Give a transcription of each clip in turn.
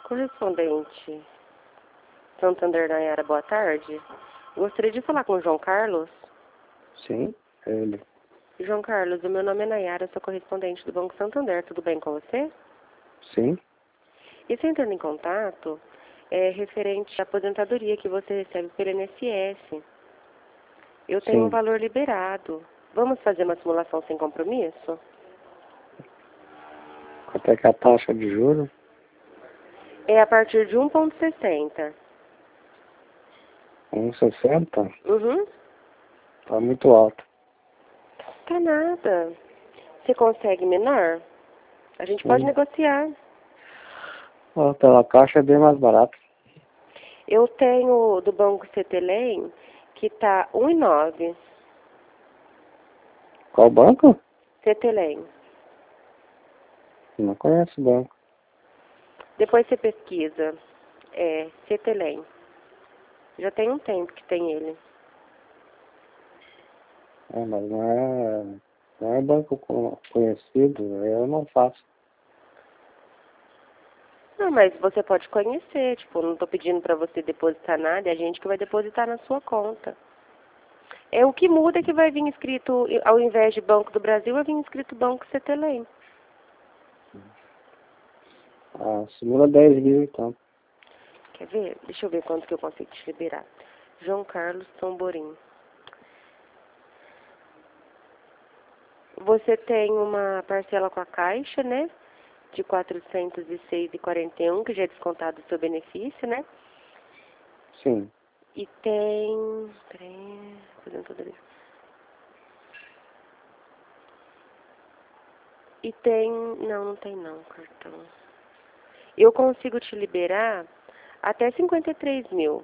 Correspondente Santander Nayara, boa tarde. Gostaria de falar com o João Carlos. Sim, é ele. João Carlos, o meu nome é Nayara, sou correspondente do Banco Santander. Tudo bem com você? Sim. E se entrando em contato, é referente à aposentadoria que você recebe pelo INSS. Eu tenho um Sim. valor liberado. Vamos fazer uma simulação sem compromisso? Quanto é que é a taxa de juros? É a partir de 1,60. 1,60? Uhum. Tá muito alto. Tá nada. Você consegue menor? A gente pode Sim. negociar. Ó, pela caixa é bem mais barato. Eu tenho do Banco CTLM que tá 1,9. Qual banco? CTLM. Não conheço o banco. Depois você pesquisa. É, CTLM. Já tem um tempo que tem ele. É, mas não é banco conhecido, eu não faço. Não, mas você pode conhecer. Tipo, não tô pedindo pra você depositar nada. É a gente que vai depositar na sua conta. É o que muda é que vai vir escrito, ao invés de Banco do Brasil, vai vir escrito Banco CTLM. Ah, simula 10 mil então. Quer ver? Deixa eu ver quanto que eu consigo te liberar. João Carlos Tamborim. Você tem uma parcela com a Caixa, né? De R$ 406,41, que já é descontado do seu benefício, né? Sim. E tem... Peraí, fazendo tudo ali. E tem... Não tem não, cartão. Eu consigo te liberar até 53 mil.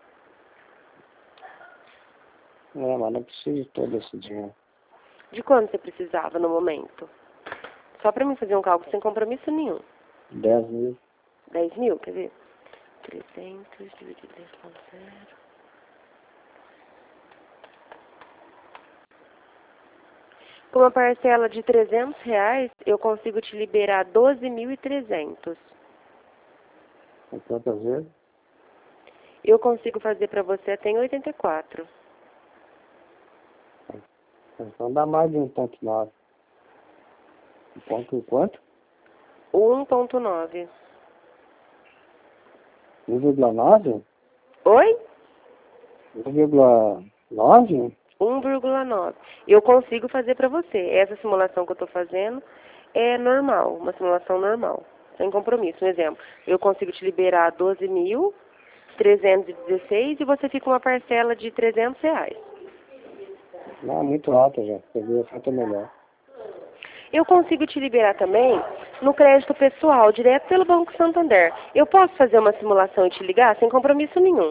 É, mas não preciso de todo esse dinheiro. De quanto você precisava no momento? Só para mim fazer um cálculo sem compromisso nenhum. 10 mil. 10 mil, quer ver? 300 dividido 10,0. Com uma parcela de R$ 300, eu consigo te liberar 12.300. Com quantas vezes? Eu consigo fazer para você até em 84. Então dá mais de 1,9. Um ponto quanto? 1,9. 1,9? Oi? 1,9? 1,9. Eu consigo fazer para você. Essa simulação que eu estou fazendo é normal, uma simulação normal, sem compromisso. Um exemplo, eu consigo te liberar 12.316 e você fica uma parcela de R$ 300. Não, muito alta já. Poderia feito melhor. Eu consigo te liberar também no crédito pessoal, direto pelo Banco Santander. Eu posso fazer uma simulação e te ligar sem compromisso nenhum.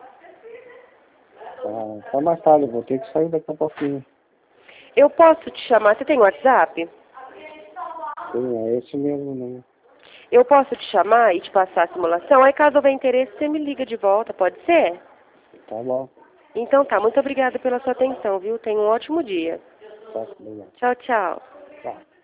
Tá mais tarde, vou ter que sair daqui a pouquinho. Eu posso te chamar, você tem WhatsApp? Sim, é esse mesmo, né? Eu posso te chamar e te passar a simulação, aí caso houver interesse, você me liga de volta, pode ser? Tá bom. Então tá, muito obrigada pela sua atenção, viu? Tenha um ótimo dia. Tá, obrigado. Tchau, tchau. Tá.